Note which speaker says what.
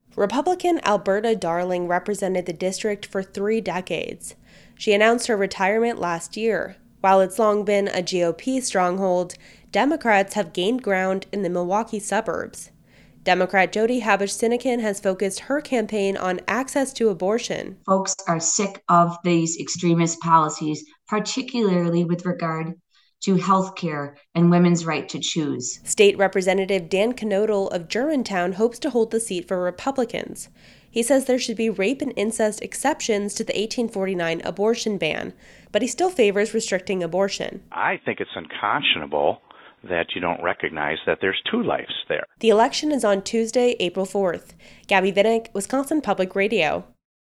Speaker 1: Republican Alberta Darling represented the district for 3 decades. She announced her retirement last year. While it's long been a GOP stronghold, Democrats have gained ground in the Milwaukee suburbs. Democrat Jody Habush-Sinykin has focused her campaign on access to abortion.
Speaker 2: Folks are sick of these extremist policies, particularly with regard to health care and women's right to choose.
Speaker 1: State Representative Dan Knodel of Germantown hopes to hold the seat for Republicans. He says there should be rape and incest exceptions to the 1849 abortion ban, but he still favors restricting abortion.
Speaker 3: I think it's unconscionable that you don't recognize that there's 2 lives there.
Speaker 1: The election is on Tuesday, April 4th. Gabby Vinnick, Wisconsin Public Radio.